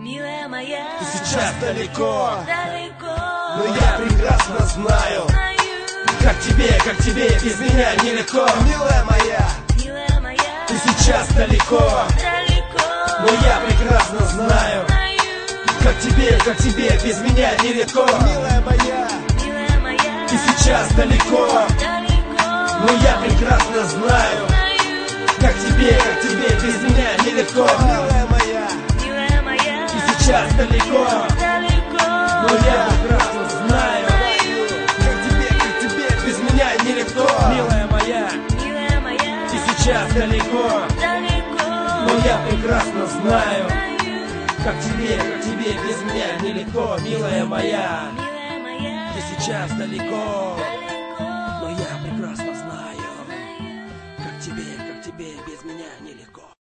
Милая моя, ты сейчас далеко, далеко, но я прекрасно знаю, как тебе без меня нелегко. Милая моя, ты сейчас далеко, далеко, но я прекрасно знаю, как тебе без меня нелегко. Милая моя, ты сейчас далеко, далеко, но я прекрасно знаю, как тебе без меня нелегко. Милая моя, ты сейчас далеко, далеко, но я прекрасно знаю, как тебе без меня нелегко. Милая моя, ты сейчас далеко, далеко, но я прекрасно знаю, как тебе без меня нелегко. Милая моя, ты сейчас далеко.